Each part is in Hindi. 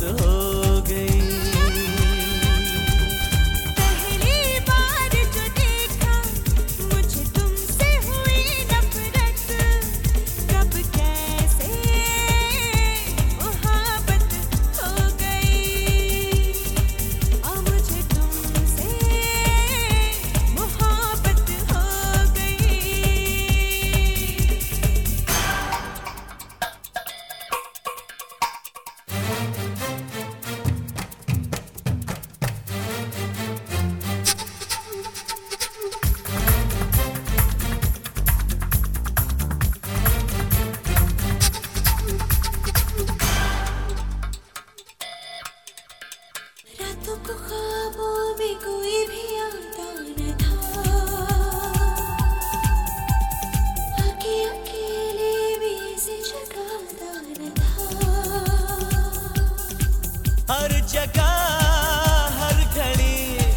मोहब्बत हो गई। पहली बार जो देखा मुझे तुमसे हुई नफरत, कब कैसे मोहब्बत हो गई। मुझे तुमसे मोहब्बत हो गई। रातों को ख्वाबों में कोई भी आता न था, आके अकेले भी ऐसे जगाता न था। हर जगह हर घड़ी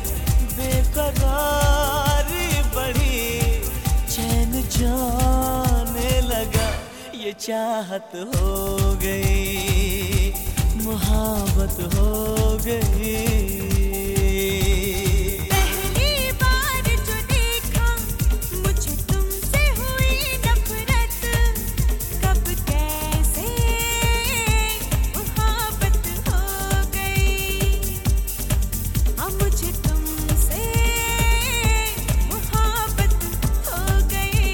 बेकरारी बढ़ी, चैन जाने लगा, ये चाहत हो गई, मोहब्बत हो गई। पहली बार जो देखा मुझे तुमसे हुई नफरत, कब कैसे मोहब्बत हो गई। मुझे तुमसे मोहब्बत हो गई।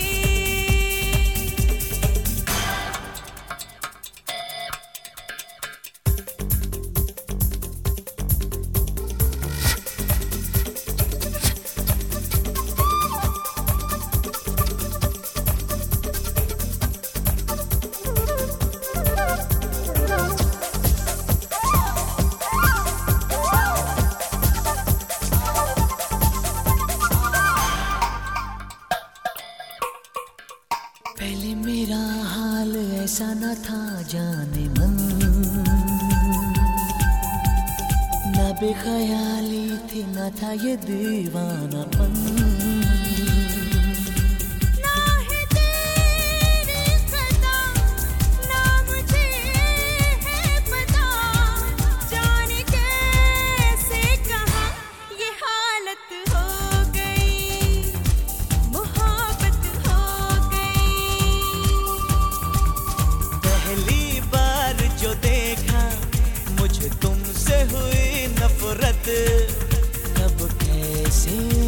पहले मेरा हाल ऐसा न था जाने मन, न बेख्याली थी न था ये दीवानापन। ना है तेरी सदा, ना मुझे है पता, जाने कैसे कहाँ ये हालत हो गई, मोहब्बत हो गई। पहली बार जो देखा मुझे तुमसे हुई नफरत, कब कैसे